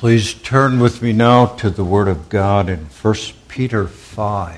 Please turn with me now to the Word of God in 1 Peter 5.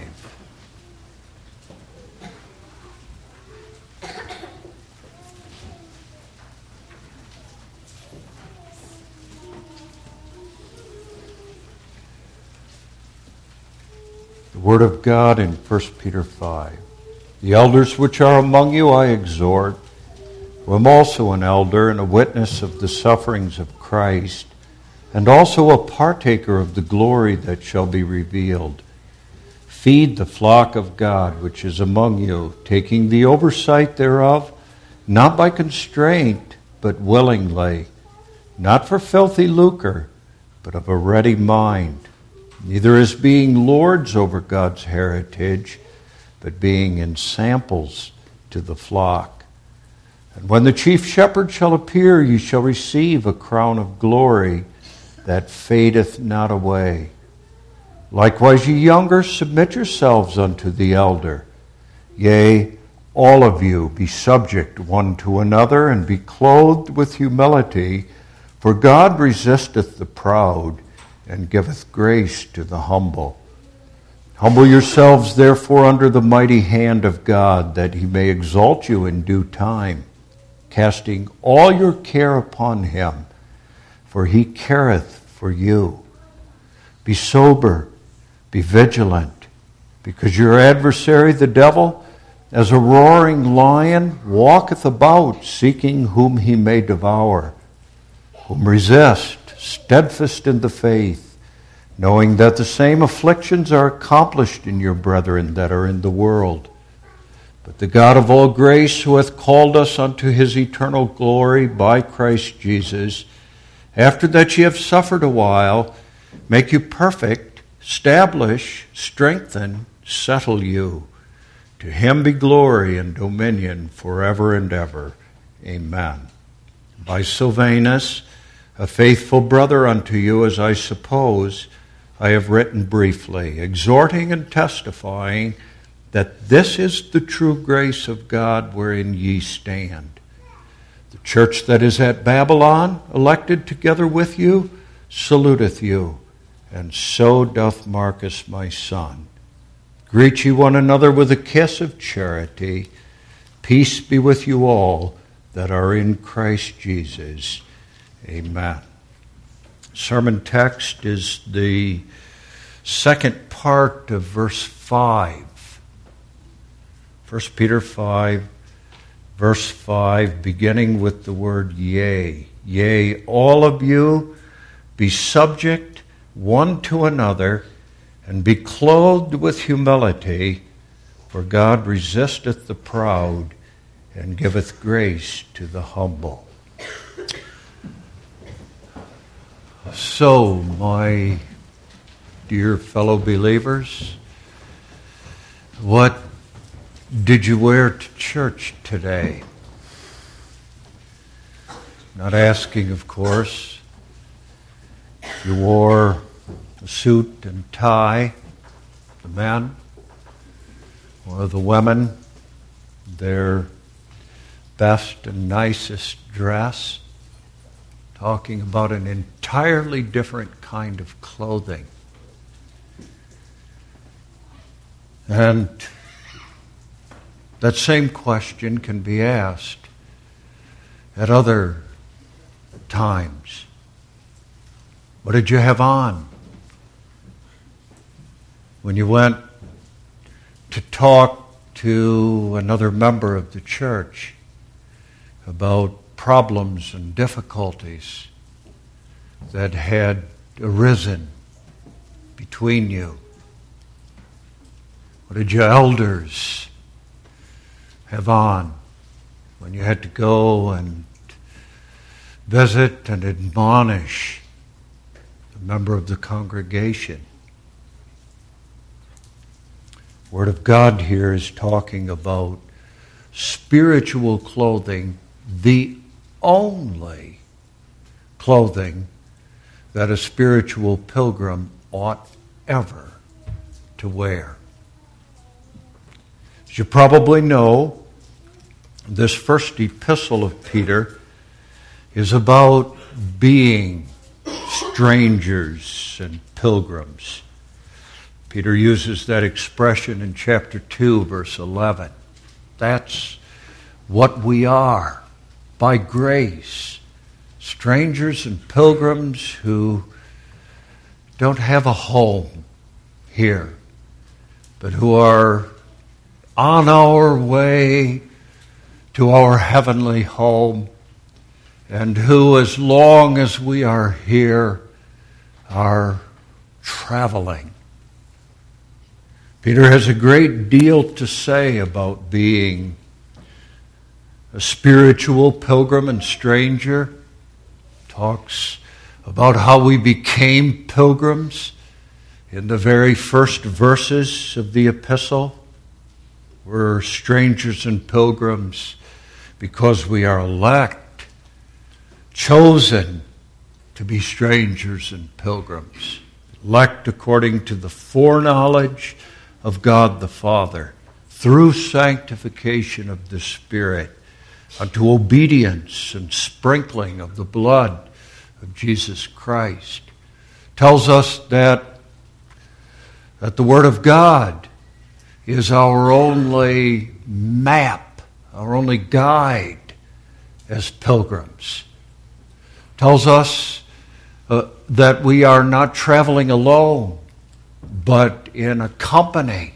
The Word of God in 1 Peter 5. The elders which are among you I exhort, who am also an elder and a witness of the sufferings of Christ, and also a partaker of the glory that shall be revealed. Feed the flock of God which is among you, taking the oversight thereof, not by constraint, but willingly, not for filthy lucre, but of a ready mind, neither as being lords over God's heritage, but being ensamples to the flock. And when the chief shepherd shall appear, ye shall receive a crown of glory that fadeth not away. Likewise, ye younger, submit yourselves unto the elder. Yea, all of you be subject one to another, and be clothed with humility, for God resisteth the proud, and giveth grace to the humble. Humble yourselves, therefore, under the mighty hand of God, that he may exalt you in due time, casting all your care upon him, for he careth for you. Be sober, be vigilant, because your adversary, the devil, as a roaring lion, walketh about, seeking whom he may devour. Whom resist, steadfast in the faith, knowing that the same afflictions are accomplished in your brethren that are in the world. But the God of all grace, who hath called us unto his eternal glory by Christ Jesus, after that ye have suffered a while, make you perfect, establish, strengthen, settle you. To him be glory and dominion forever and ever. Amen. By Silvanus, a faithful brother unto you, as I suppose, I have written briefly, exhorting and testifying that this is the true grace of God wherein ye stand. The church that is at Babylon, elected together with you, saluteth you, and so doth Marcus my son. Greet ye one another with a kiss of charity. Peace be with you all that are in Christ Jesus. Amen. Sermon text is the second part of verse 5. 1 Peter 5, verse 5, beginning with the word yea. Yea, all of you be subject one to another, and be clothed with humility, for God resisteth the proud, and giveth grace to the humble. So, my dear fellow believers, what did you wear to church today? Not asking, of course. You wore a suit and tie, the men, or the women, their best and nicest dress, talking about an entirely different kind of clothing. And that same question can be asked at other times. What did you have on when you went to talk to another member of the church about problems and difficulties that had arisen between you? What did your elders have on when you had to go and visit and admonish a member of the congregation? Word of God here is talking about spiritual clothing, the only clothing that a spiritual pilgrim ought ever to wear. As you probably know, this first epistle of Peter is about being strangers and pilgrims. Peter uses that expression in chapter 2, verse 11. That's what we are, by grace. Strangers and pilgrims who don't have a home here, but who are on our way to our heavenly home, and who, as long as we are here, are traveling. Peter has a great deal to say about being a spiritual pilgrim and stranger. Talks about how we became pilgrims in the very first verses of the epistle. We're strangers and pilgrims because we are elect, chosen to be strangers and pilgrims. Elect according to the foreknowledge of God the Father, through sanctification of the Spirit, unto obedience and sprinkling of the blood of Jesus Christ. Tells us that the Word of God is our only map, our only guide as pilgrims. Tells us that we are not traveling alone, but in a company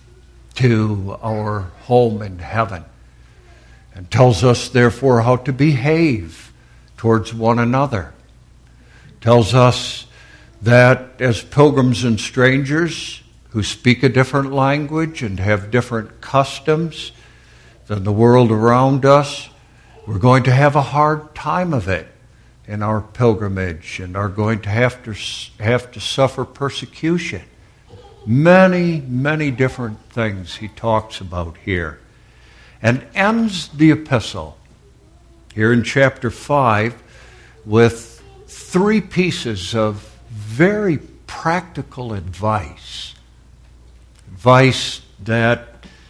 to our home in heaven. And tells us, therefore, how to behave towards one another. Tells us that as pilgrims and strangers who speak a different language and have different customs than the world around us, we're going to have a hard time of it in our pilgrimage and are going to have to suffer persecution. Many, many different things he talks about here. And ends the epistle here in chapter 5 with 3 pieces of very practical advice. Advice that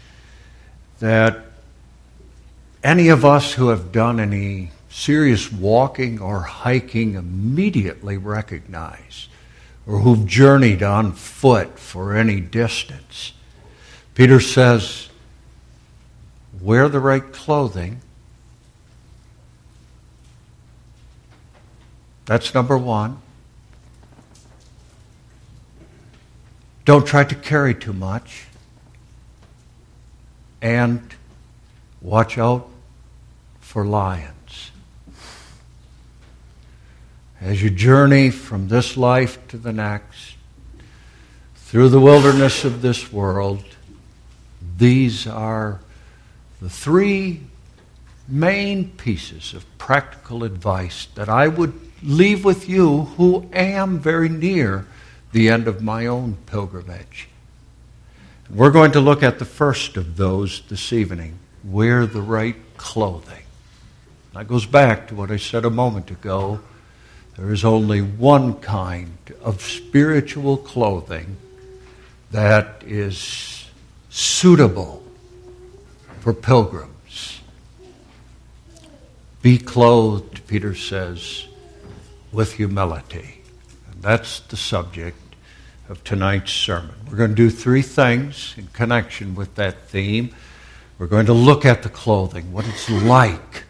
any of us who have done any serious walking or hiking immediately recognize, or who've journeyed on foot for any distance. Peter says, wear the right clothing. That's number 1. Don't try to carry too much. And watch out for lions. As you journey from this life to the next, through the wilderness of this world, these are the 3 main pieces of practical advice that I would leave with you who am very near the end of my own pilgrimage. We're going to look at the first of those this evening. Wear the right clothing. That goes back to what I said a moment ago. There is only one kind of spiritual clothing that is suitable for pilgrims. Be clothed, Peter says, with humility. And that's the subject of tonight's sermon. We're going to do 3 things in connection with that theme. We're going to look at the clothing, what it's like.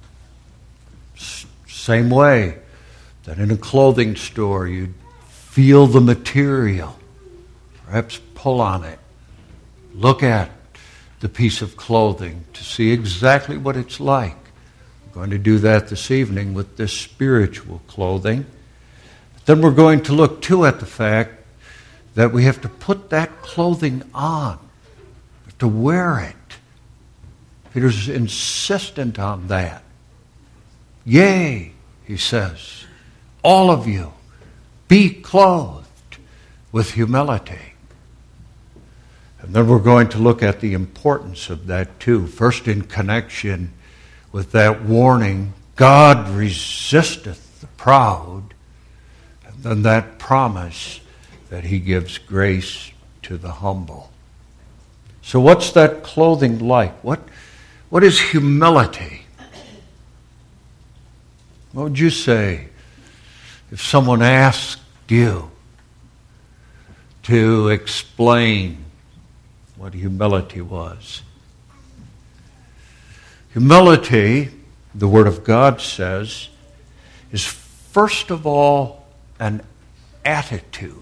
Same way that in a clothing store you'd feel the material, perhaps pull on it, look at the piece of clothing to see exactly what it's like. We're going to do that this evening with this spiritual clothing. Then we're going to look too at the fact that we have to put that clothing on. We have to wear it. Peter's insistent on that. Yea, he says, all of you, be clothed with humility. And then we're going to look at the importance of that too. First in connection with that warning, God resisteth the proud, and then that promise that he gives grace to the humble. So what's that clothing like? What is humility? What would you say if someone asked you to explain what humility was. Humility, the Word of God says, is first of all an attitude.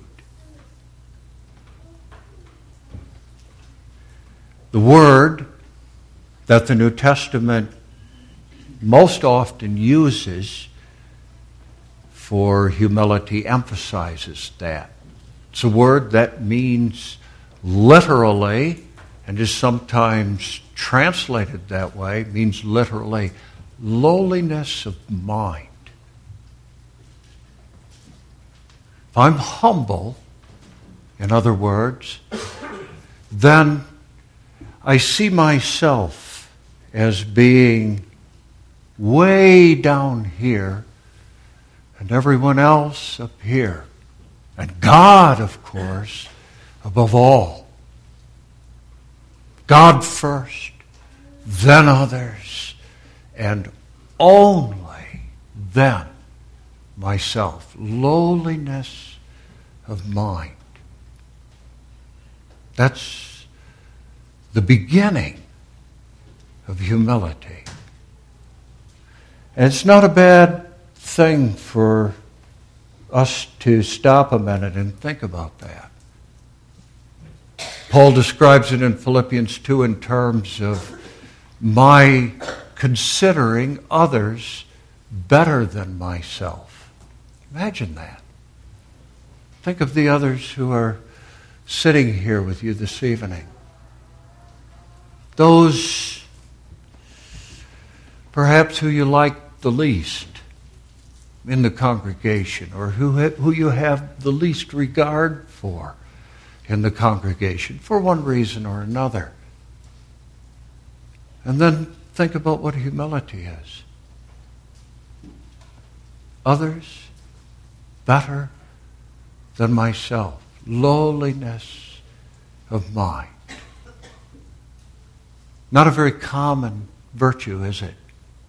The word that the New Testament most often uses for humility emphasizes that. It's a word that means literally, and is sometimes translated that way, means literally lowliness of mind. If I'm humble, in other words, then I see myself as being way down here and everyone else up here. And God, of course, above all. God first, then others, and only then myself. Lowliness of mind. That's the beginning of humility. And it's not a bad thing for us to stop a minute and think about that. Paul describes it in Philippians 2 in terms of my considering others better than myself. Imagine that. Think of the others who are sitting here with you this evening. Those perhaps who you like the least in the congregation, or who you have the least regard for in the congregation, for one reason or another. And then think about what humility is. Others better than myself. Lowliness of mind. Not a very common virtue, is it?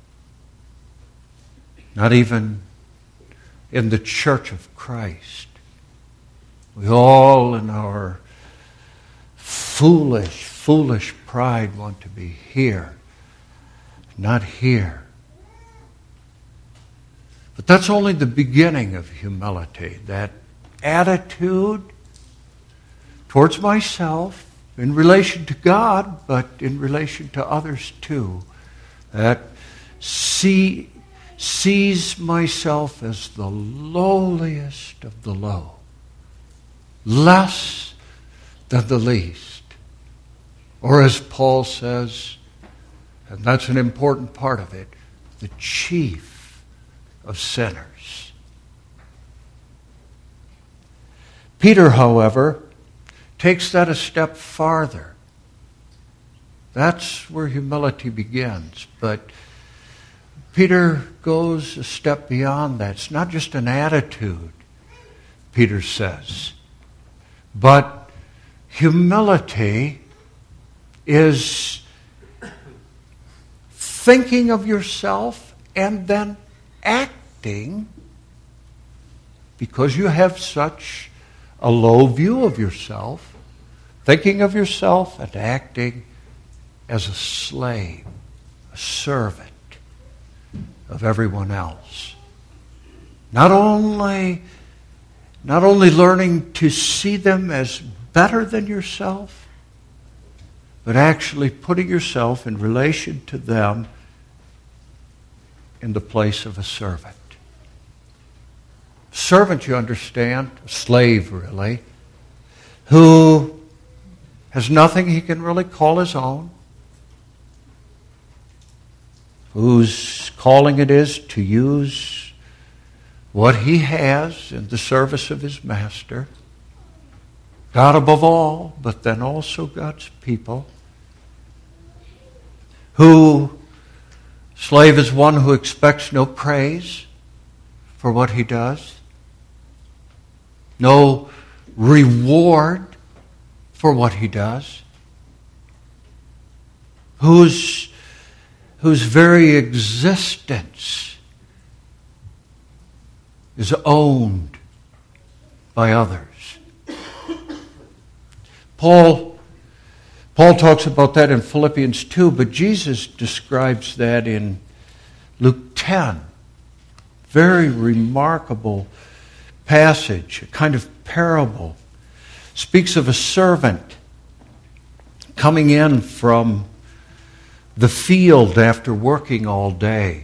Not even in the Church of Christ. We all in our foolish pride want to be here, not here. But that's only the beginning of humility, that attitude towards myself in relation to God, but in relation to others too, that sees myself as the lowliest of the low, less than the least. Or as Paul says, and that's an important part of it, the chief of sinners. Peter, however, takes that a step farther. That's where humility begins. But Peter goes a step beyond that. It's not just an attitude, Peter says, but humility is thinking of yourself and then acting, because you have such a low view of yourself, thinking of yourself and acting as a slave, a servant of everyone else. Not only learning to see them as better than yourself, but actually putting yourself in relation to them in the place of a servant. Servant, you understand, a slave really, who has nothing he can really call his own, whose calling it is to use what he has in the service of his master, God above all, but then also God's people, who, slave is one who expects no praise for what he does, no reward for what he does, whose very existence is owned by others. Paul talks about that in Philippians 2, but Jesus describes that in Luke 10. Very remarkable passage, a kind of parable. Speaks of a servant coming in from the field after working all day.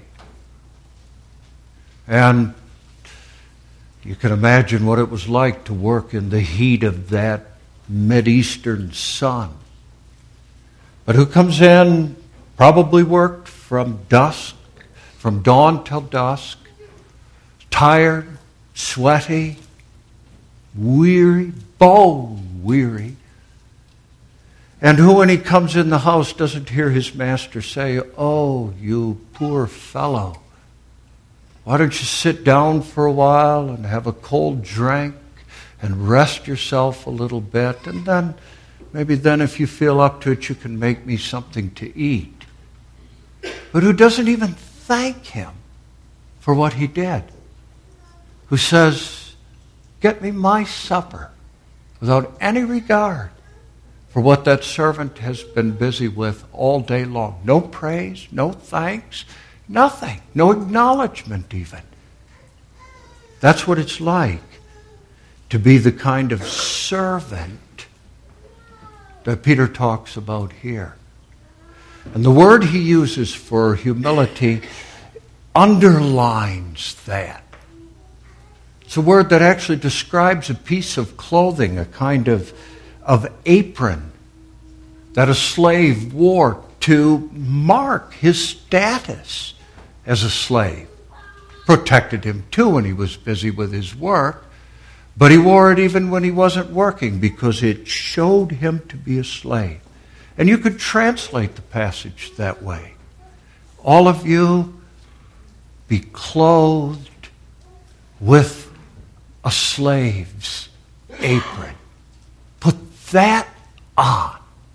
And you can imagine what it was like to work in the heat of that Mideastern sun. But who comes in, probably worked from dawn till dusk, tired, sweaty, weary, bone weary. And who, when he comes in the house, doesn't hear his master say, "Oh, you poor fellow, why don't you sit down for a while and have a cold drink and rest yourself a little bit, and then maybe then if you feel up to it, you can make me something to eat." But who doesn't even thank him for what he did. Who says, "Get me my supper," without any regard for what that servant has been busy with all day long. No praise, no thanks, nothing, no acknowledgement even. That's what it's like to be the kind of servant that Peter talks about here. And the word he uses for humility underlines that. It's a word that actually describes a piece of clothing, a kind of apron that a slave wore to mark his status as a slave. Protected him too when he was busy with his work, but he wore it even when he wasn't working because it showed him to be a slave. And you could translate the passage that way. All of you be clothed with a slave's apron. Put that on.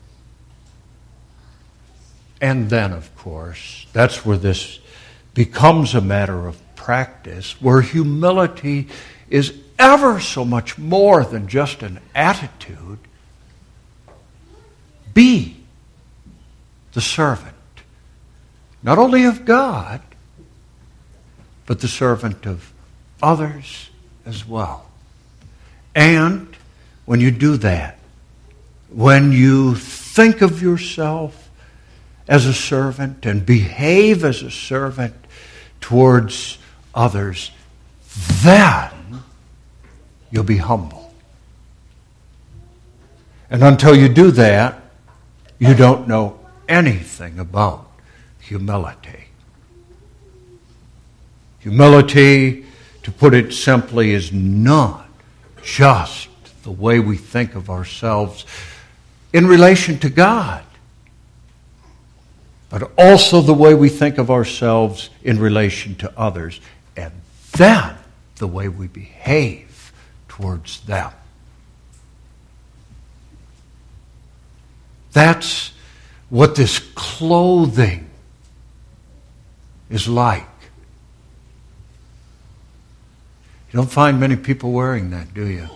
And then, of course, that's where this becomes a matter of practice, where humility is ever so much more than just an attitude. Be the servant, not only of God, but the servant of others as well. And when you do that, when you think of yourself as a servant and behave as a servant towards others, then you'll be humble. And until you do that, you don't know anything about humility. Humility, to put it simply, is not just the way we think of ourselves in relation to God, but also the way we think of ourselves in relation to others, and then the way we behave towards them. That's what this clothing is like. You don't find many people wearing that, do you?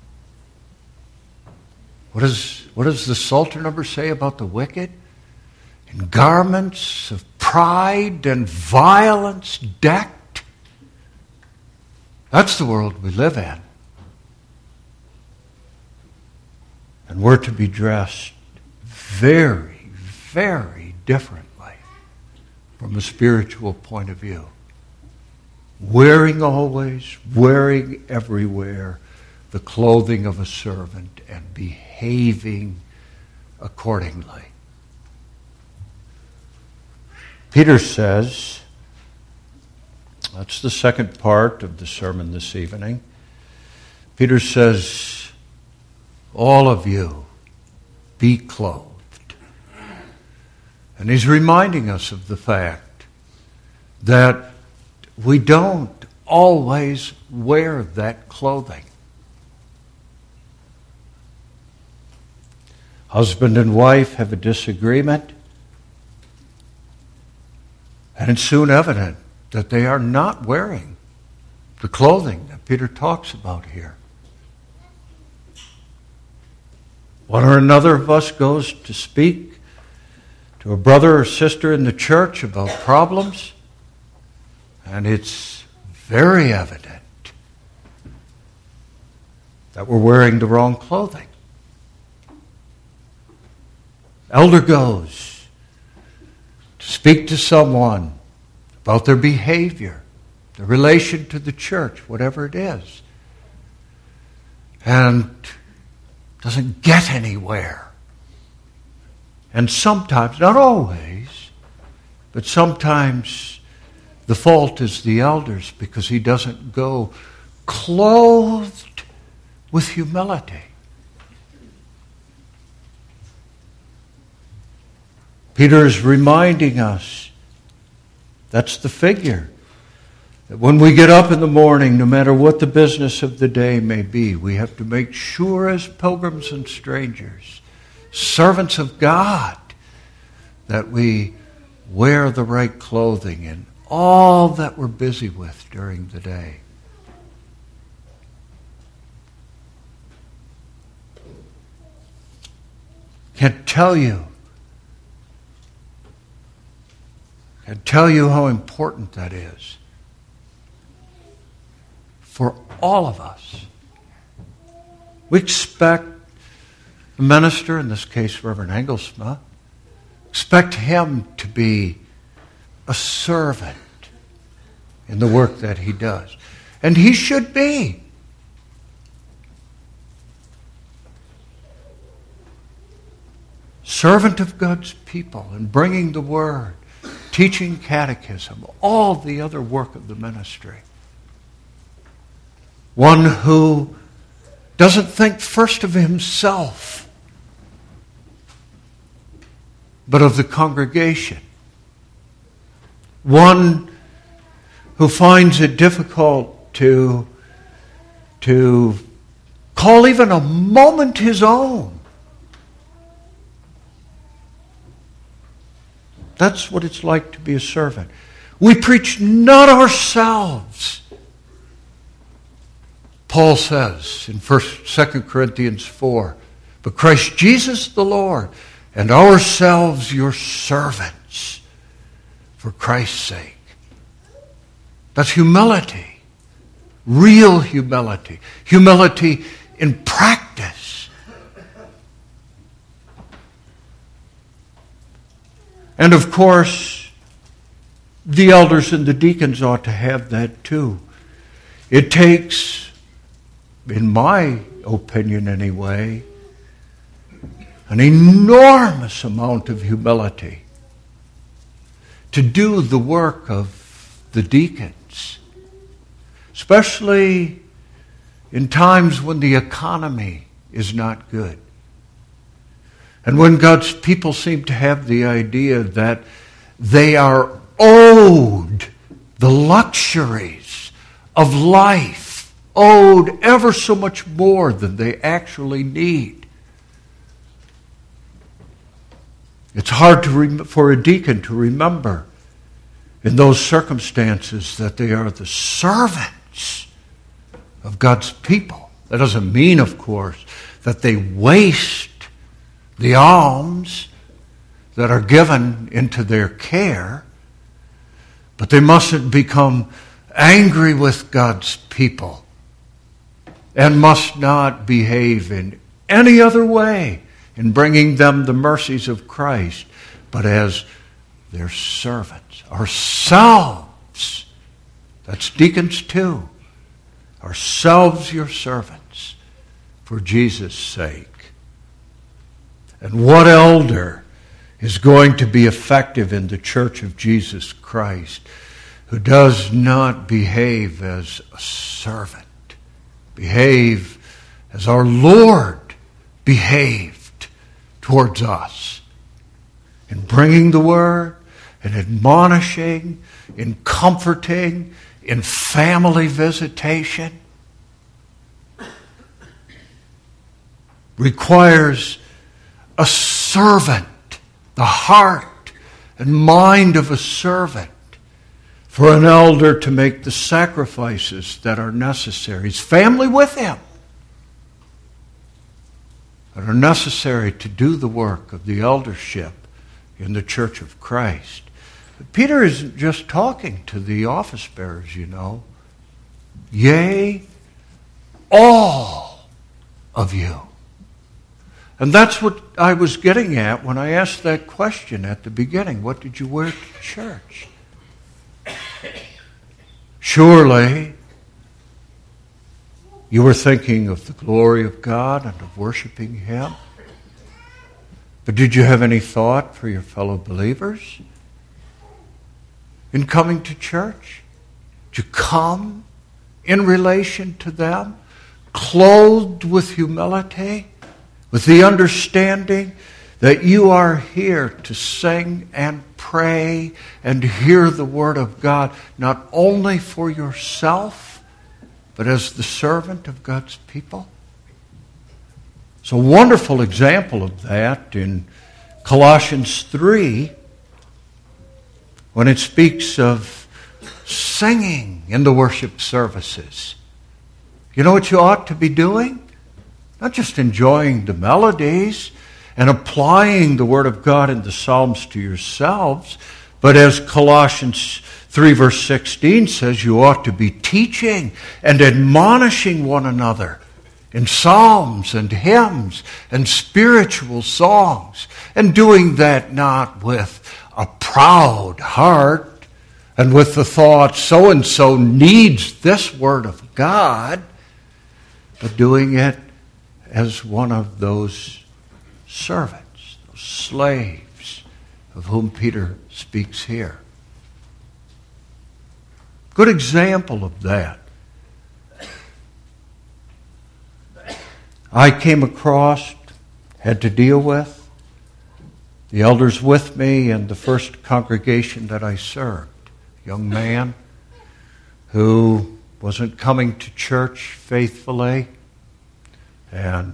What does the Psalter number say about the wicked? In garments of pride and violence decked. That's the world we live in. And we're to be dressed very, very differently from a spiritual point of view. Wearing always, wearing everywhere, the clothing of a servant and behaving accordingly. Peter says, that's the second part of the sermon this evening. Peter says, all of you be clothed. And he's reminding us of the fact that we don't always wear that clothing. Husband and wife have a disagreement, and it's soon evident that they are not wearing the clothing that Peter talks about here. One or another of us goes to speak to a brother or sister in the church about problems, and it's very evident that we're wearing the wrong clothing. Elder goes to speak to someone about their behavior, their relation to the church, whatever it is, and doesn't get anywhere. And sometimes, not always, but sometimes the fault is the elder's because he doesn't go clothed with humility. Peter is reminding us that's the figure. That when we get up in the morning, no matter what the business of the day may be, we have to make sure as pilgrims and strangers, servants of God, that we wear the right clothing in all that we're busy with during the day. Can't tell you how important that is for all of us. We expect the minister, in this case Reverend Engelsma, expect him to be a servant in the work that he does. And he should be. Servant of God's people and bringing the word, teaching catechism, all the other work of the ministry. One who doesn't think first of himself, but of the congregation. One who finds it difficult to call even a moment his own. That's what it's like to be a servant. We preach not ourselves. Paul says in 2 Corinthians 4, but Christ Jesus the Lord, and ourselves your servants for Christ's sake. That's humility. Real humility. Humility in practice. And of course, the elders and the deacons ought to have that too. It takes, in my opinion anyway, an enormous amount of humility to do the work of the deacons, especially in times when the economy is not good. And when God's people seem to have the idea that they are owed the luxuries of life, owed ever so much more than they actually need. It's hard for a deacon to remember in those circumstances that they are the servants of God's people. That doesn't mean, of course, that they waste the alms that are given into their care, but they mustn't become angry with God's people and must not behave in any other way in bringing them the mercies of Christ, but as their servants. Ourselves, that's deacons too, ourselves your servants for Jesus' sake. And what elder is going to be effective in the church of Jesus Christ who does not behave as a servant, behave as our Lord behaved towards us in bringing the word, in admonishing, in comforting, in family visitation? Requires a servant, the heart and mind of a servant, for an elder to make the sacrifices that are necessary. His family with him that are necessary to do the work of the eldership in the Church of Christ. But Peter isn't just talking to the office bearers, you know. Yea, all of you. And that's what I was getting at when I asked that question at the beginning. What did you wear to church? Surely, you were thinking of the glory of God and of worshiping Him. But did you have any thought for your fellow believers in coming to church? Did you come in relation to them, clothed with humility, with the understanding that you are here to sing and pray and hear the Word of God, not only for yourself, but as the servant of God's people? It's a wonderful example of that in Colossians 3, when it speaks of singing in the worship services. You know what you ought to be doing? Not just enjoying the melodies and applying the Word of God in the Psalms to yourselves, but as Colossians 3 verse 16 says, you ought to be teaching and admonishing one another in psalms and hymns and spiritual songs, and doing that not with a proud heart and with the thought so-and-so needs this Word of God, but doing it as one of those servants, those slaves of whom Peter speaks here. Good example of that. I came across, had to deal with, the elders with me in the first congregation that I served. A young man who wasn't coming to church faithfully and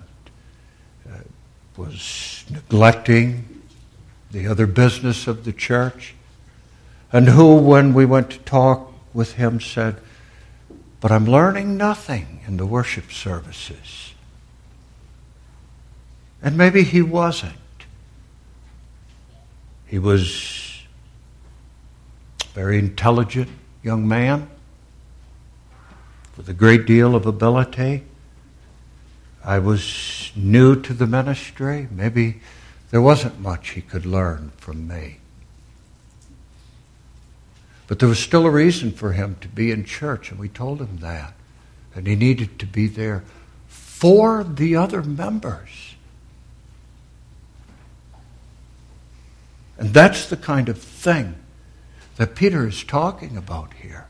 was neglecting the other business of the church, and who, when we went to talk with him, said, "But I'm learning nothing in the worship services." And maybe he wasn't. He was a very intelligent young man with a great deal of ability. I was new to the ministry. Maybe there wasn't much he could learn from me. But there was still a reason for him to be in church, and we told him that. And he needed to be there for the other members. And that's the kind of thing that Peter is talking about here.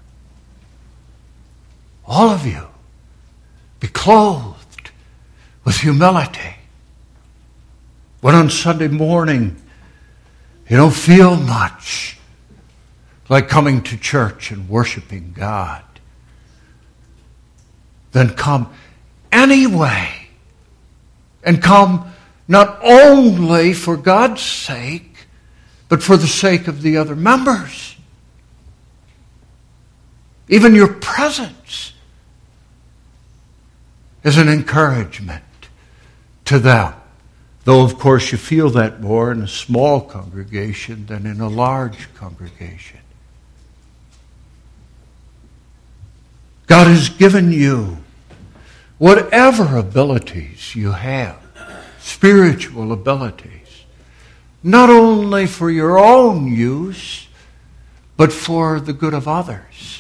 All of you, be clothed with humility. When on Sunday morning you don't feel much like coming to church and worshiping God, then come anyway. And come not only for God's sake, but for the sake of the other members. Even your presence is an encouragement to them. Though, of course, you feel that more in a small congregation than in a large congregation. God has given you whatever abilities you have, spiritual abilities, not only for your own use, but for the good of others.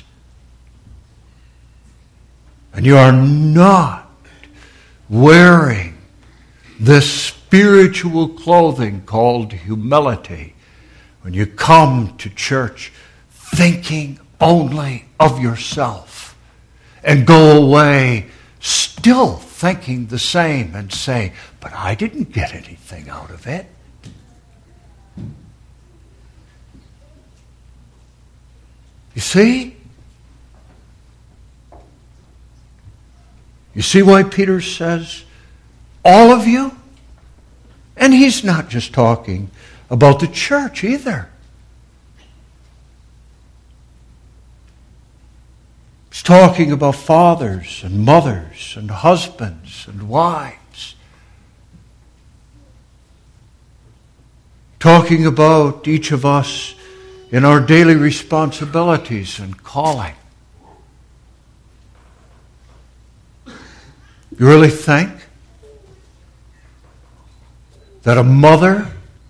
And you are not wearing this spiritual clothing called humility when you come to church thinking only of yourself and go away still thinking the same and say, "But I didn't get anything out of it." You see? You see why Peter says, all of you? And he's not just talking about the church either. He's talking about fathers and mothers and husbands and wives. Talking about each of us in our daily responsibilities and calling. You really think that a mother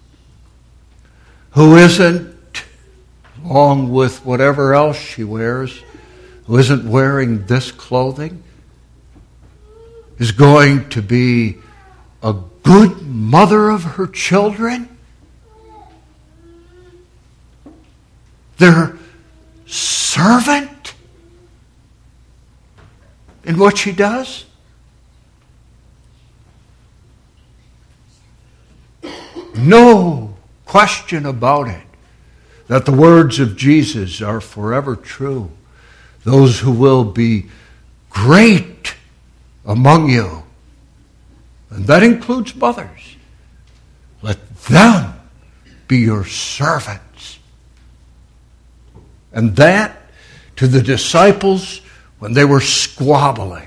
who isn't, along with whatever else she wears, who isn't wearing this clothing, is going to be a good mother of her children? Their servant in what she does? No question about it that the words of Jesus are forever true. Those who will be great among you, and that includes mothers, let them be your servants. And that to the disciples when they were squabbling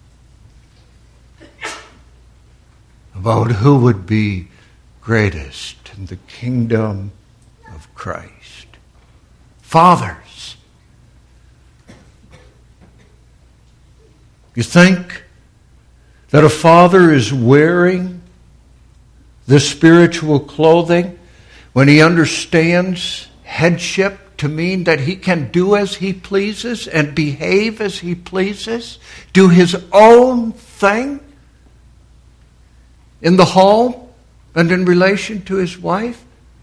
about who would be greatest in the kingdom of Christ. Fathers, you think that a father is wearing this spiritual clothing when he understands headship to mean that he can do as he pleases and behave as he pleases, do his own thing in the home and in relation to his wife?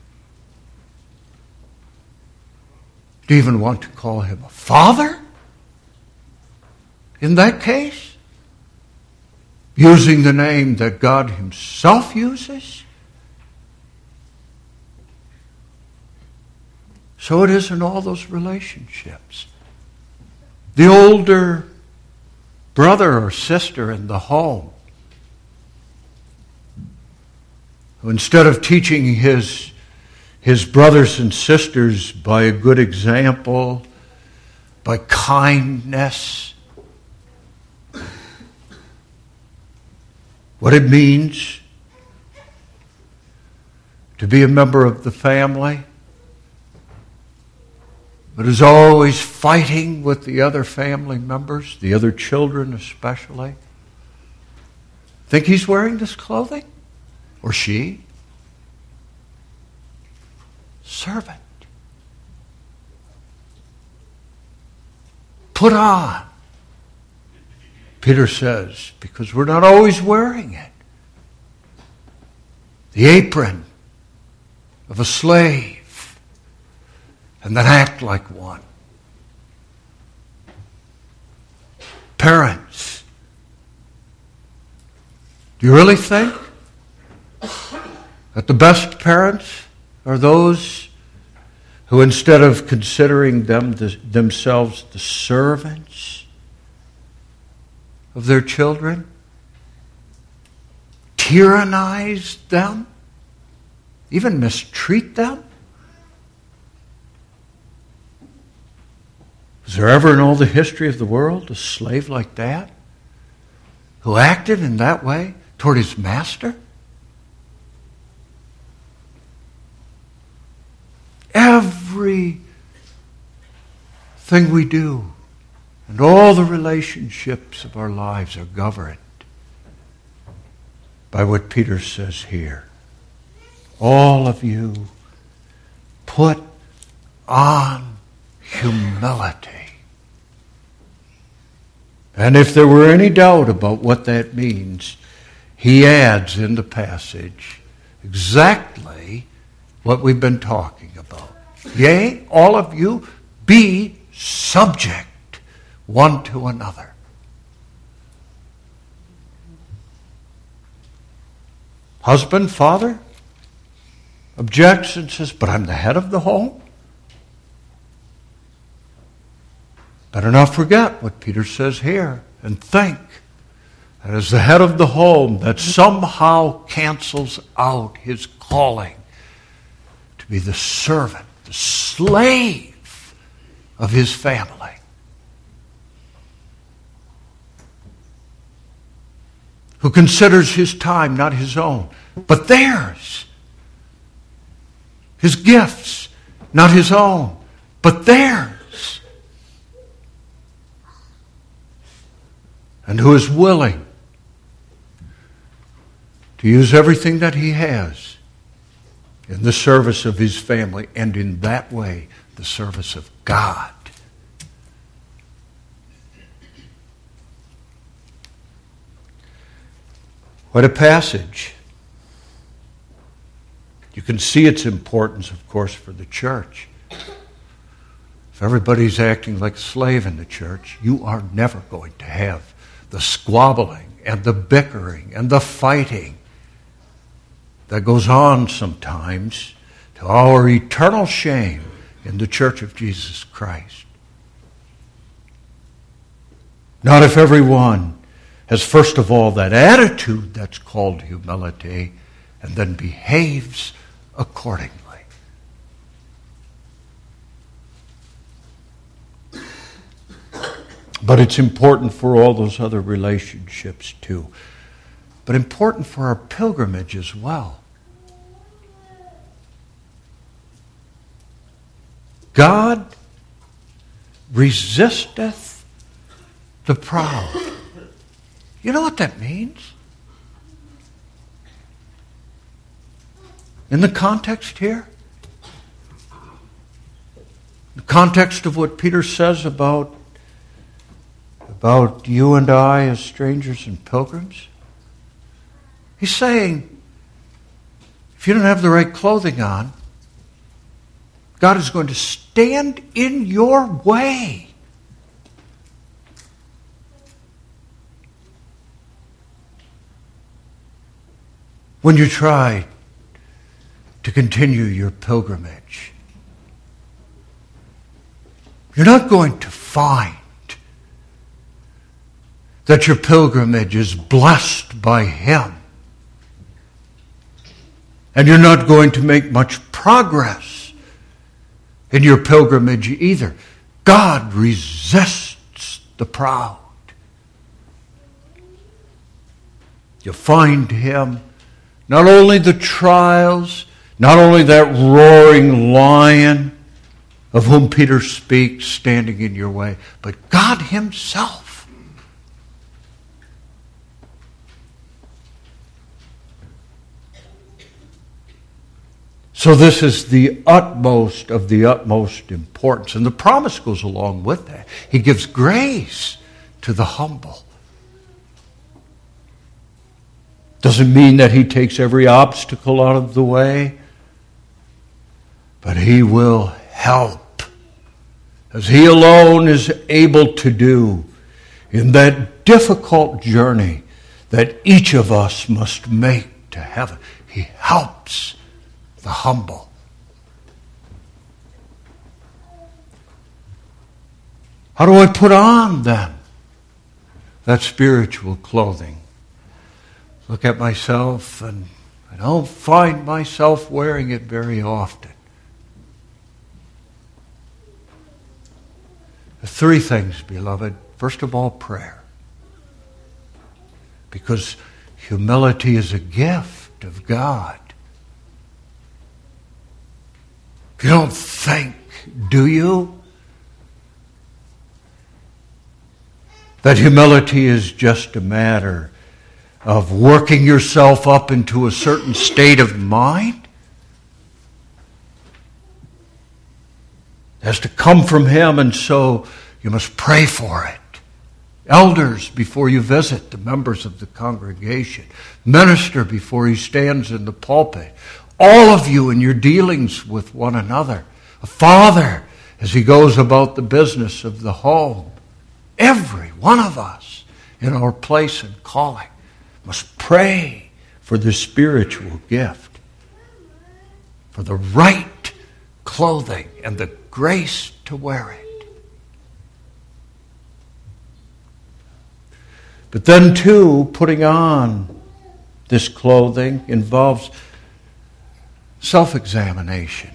Do you even want to call him a father in that case? Using the name that God himself uses? So it is in all those relationships. The older brother or sister in the home, who instead of teaching his brothers and sisters by a good example, by kindness, what it means to be a member of the family, but is always fighting with the other family members, the other children especially. Think he's wearing this clothing? Or she? Servant. Put on. Peter says, because we're not always wearing it. The apron of a slave. And then act like one. Parents, do you really think that the best parents are those who, instead of considering themselves the servants of their children, tyrannize them, even mistreat them? Was there ever in all the history of the world a slave like that who acted in that way toward his master? Everything we do and all the relationships of our lives are governed by what Peter says here. All of you put on humility. And if there were any doubt about what that means, he adds in the passage exactly what we've been talking about. Yea, all of you be subject one to another. Husband, father, objects and says, but I'm the head of the home. Better not forget what Peter says here and think that as the head of the home, that somehow cancels out his calling to be the servant, the slave of his family. who considers his time not his own, but theirs. His gifts, not his own, but theirs. And who is willing to use everything that he has in the service of his family, and in that way, the service of God. What a passage. You can see its importance, of course, for the church. If everybody's acting like a slave in the church, you are never going to have the squabbling and the bickering and the fighting that goes on sometimes to our eternal shame in the Church of Jesus Christ. Not if everyone has, first of all, that attitude that's called humility, and then behaves accordingly. But it's important for all those other relationships too. But important for our pilgrimage as well. God resisteth the proud. You know what that means? In the context here, the context of what Peter says about you and I as strangers and pilgrims, he's saying, if you don't have the right clothing on, God is going to stand in your way. When you try to continue your pilgrimage, you're not going to find that your pilgrimage is blessed by Him. And you're not going to make much progress in your pilgrimage either. God resists the proud. You find Him, not only the trials, not only that roaring lion of whom Peter speaks standing in your way, but God Himself. So this is the utmost of the utmost importance. And the promise goes along with that. He gives grace to the humble. Doesn't mean that He takes every obstacle out of the way, but He will help, as He alone is able to do, in that difficult journey that each of us must make to heaven. He helps the humble. How do I put on then that spiritual clothing? Look at myself, and I don't find myself wearing it very often. Three things, beloved. First of all, prayer. Because humility is a gift of God. You don't think, do you, that humility is just a matter of working yourself up into a certain state of mind? It has to come from Him, and so you must pray for it. Elders, before you visit the members of the congregation. Minister before he stands in the pulpit. All of you in your dealings with one another. A father as he goes about the business of the home. Every one of us in our place and calling must pray for the spiritual gift, for the right clothing and the grace to wear it. But then too, putting on this clothing involves self-examination.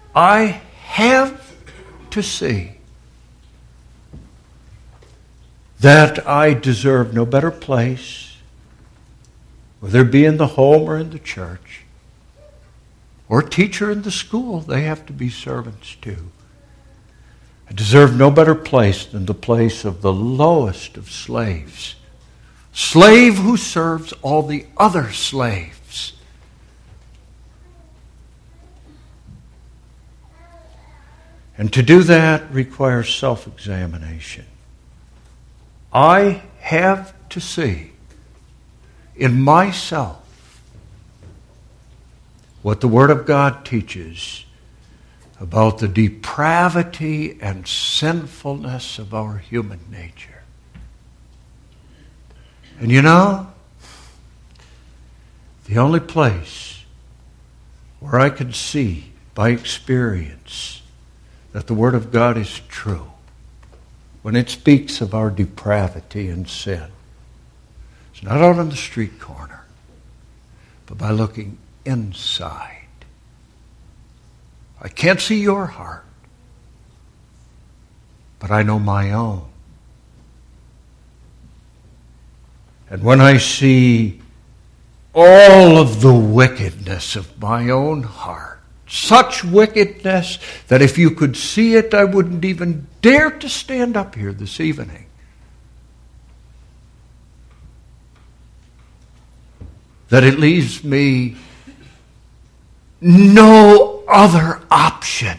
I have to see that I deserve no better place, whether it be in the home or in the church, or teacher in the school. They have to be servants too. I deserve no better place than the place of the lowest of slaves. Slave who serves all the other slaves. And to do that requires self-examination. I have to see in myself what the Word of God teaches about the depravity and sinfulness of our human nature. And you know, the only place where I can see by experience that the Word of God is true, when it speaks of our depravity and sin, it's not out on the street corner, but by looking inside. I can't see your heart, but I know my own. And when I see all of the wickedness of my own heart, such wickedness that if you could see it, I wouldn't even dare to stand up here this evening. That it leaves me no other option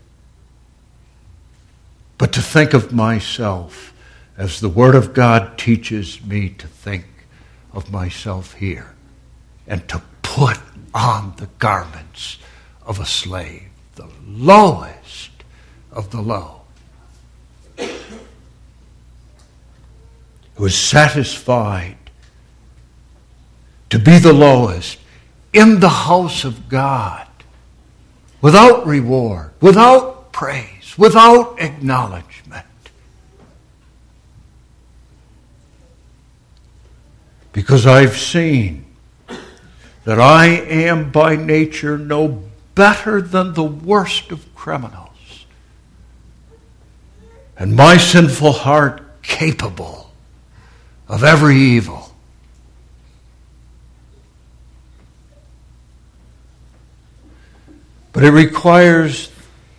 but to think of myself as the Word of God teaches me to think of myself here, and to put on the garments of a slave, the lowest of the low, who is satisfied to be the lowest in the house of God, without reward, without praise, without acknowledgement. Because I've seen that I am by nature no better than the worst of criminals, and my sinful heart capable of every evil. But it requires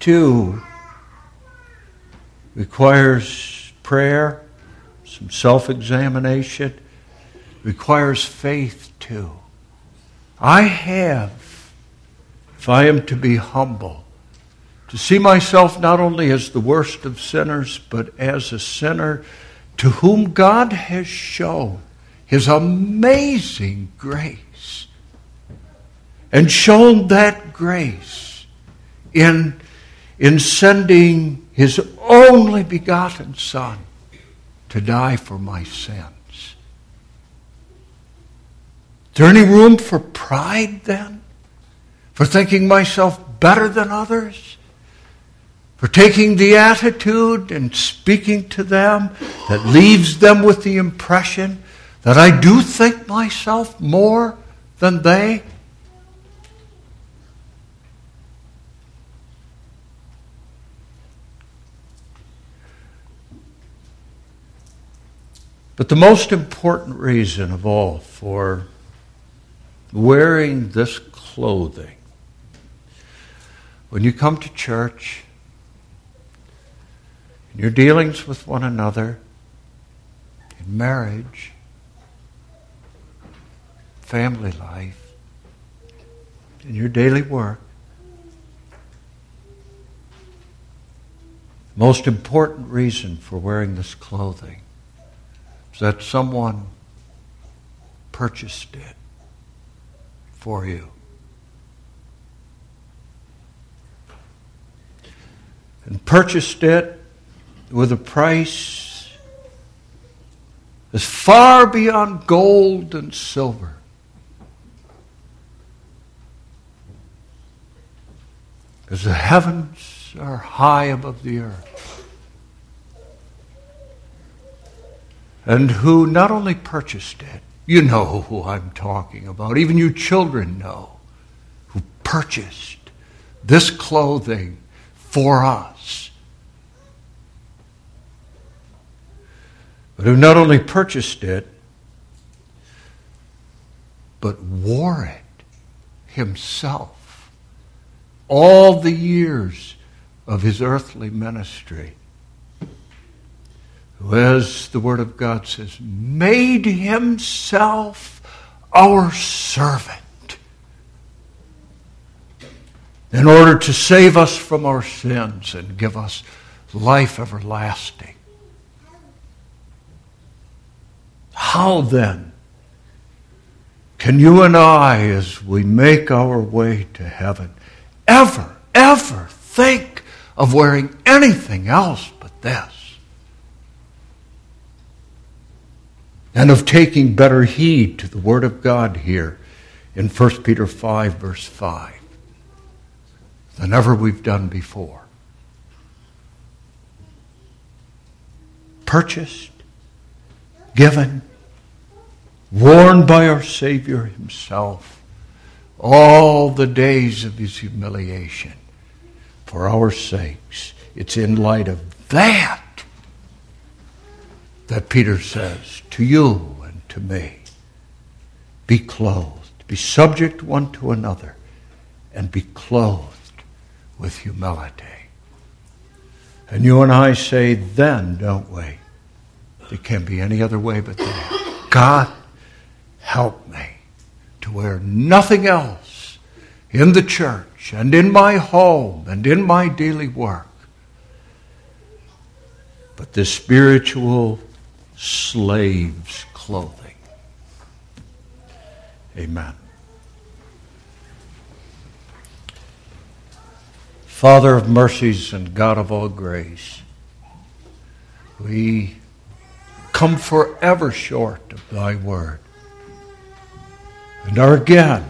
prayer, some self-examination, requires faith too. I have, if I am to be humble, to see myself not only as the worst of sinners, but as a sinner to whom God has shown His amazing grace, and shown that grace in sending His only begotten Son to die for my sins. Is there any room for pride then? For thinking myself better than others? For taking the attitude and speaking to them that leaves them with the impression that I do think myself more than they? But the most important reason of all for wearing this clothing, when you come to church, in your dealings with one another, in marriage, family life, in your daily work, the most important reason for wearing this clothing is that someone purchased it for you. And purchased it with a price as far beyond gold and silver. As the heavens are high above the earth. And who not only purchased it, you know who I'm talking about. Even you children know who purchased this clothing for us. but who not only purchased it, but wore it himself all the years of his earthly ministry. Who, as the Word of God says, made himself our servant in order to save us from our sins and give us life everlasting. How then can you and I, as we make our way to heaven, ever think of wearing anything else but this? And of taking better heed to the Word of God here in 1 Peter 5, verse 5, than ever we've done before. Purchased, given, worn by our Savior himself all the days of his humiliation for our sakes. It's in light of that Peter says to you and to me, be clothed, be subject one to another, and be clothed with humility. And you and I say then, don't we? There can't be any other way but that. God, help me to wear nothing else in the church and in my home and in my daily work but the spiritual slave's clothing. Amen. Father of mercies and God of all grace, we come forever short of thy word and are again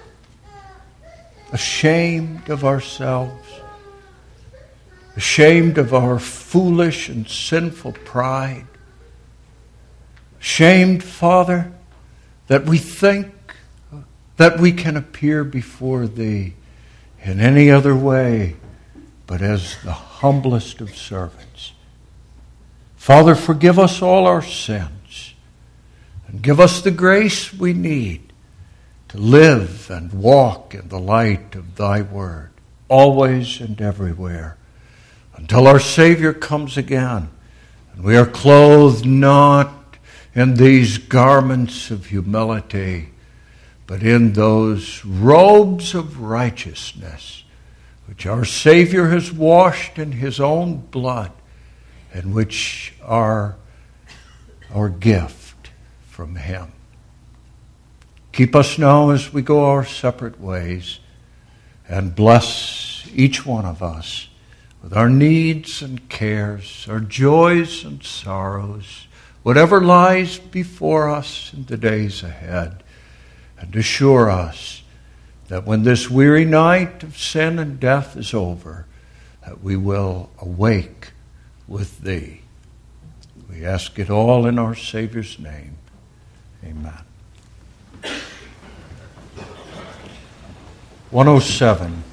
ashamed of ourselves, ashamed of our foolish and sinful pride, ashamed, Father, that we think that we can appear before thee in any other way but as the humblest of servants. Father, forgive us all our sins and give us the grace we need to live and walk in the light of thy word, always and everywhere, until our Savior comes again and we are clothed not in these garments of humility, but in those robes of righteousness which our Savior has washed in his own blood and which are our gift from him. Keep us now as we go our separate ways, and bless each one of us with our needs and cares, our joys and sorrows, whatever lies before us in the days ahead, and assure us that when this weary night of sin and death is over, that we will awake with thee. We ask it all in our Savior's name. Amen. 107.